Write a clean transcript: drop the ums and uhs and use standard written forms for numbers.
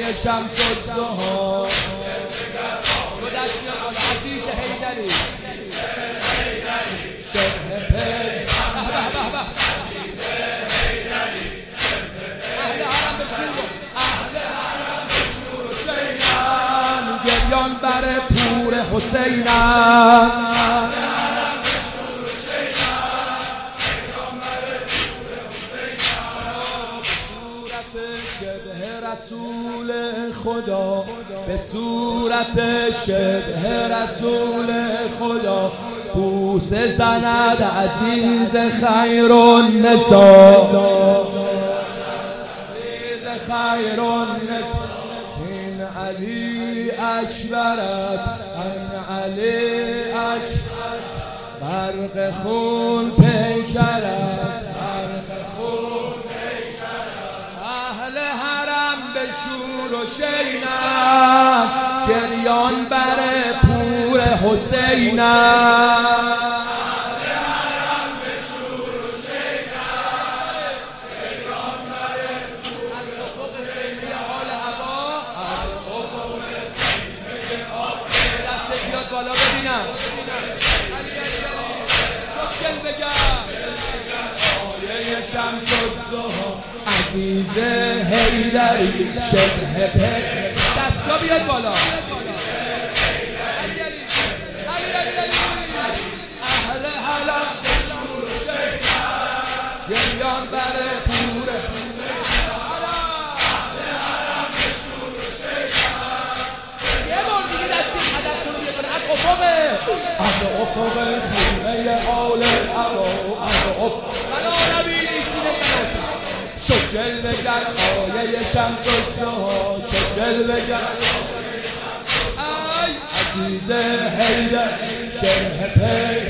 شمس الضحی دو دستی بالا عزیز حیدری شبه پی اهل حرم بشور حسینم گریان بر پور حسینم شبه رسول خدا به صورت شبه رسول خدا بوسه زند عزیز خیر النساء خیر النساء این علی اکبر است این علی اکبر برق خون پیکر است اهل حرم به شور و شینم گریان بر پور حسینم بالا ببینم شکل بگم آیه شمس الضحی عزیز حیدری شبه پی دستا بیاد بالا اهل حرم گریان بر پور از افق خیمه آل هوا از افق بنا نبی نیستیم شکل بگر آیه شمس الضحی شکل بگر ای عزیز حیدر شبه پی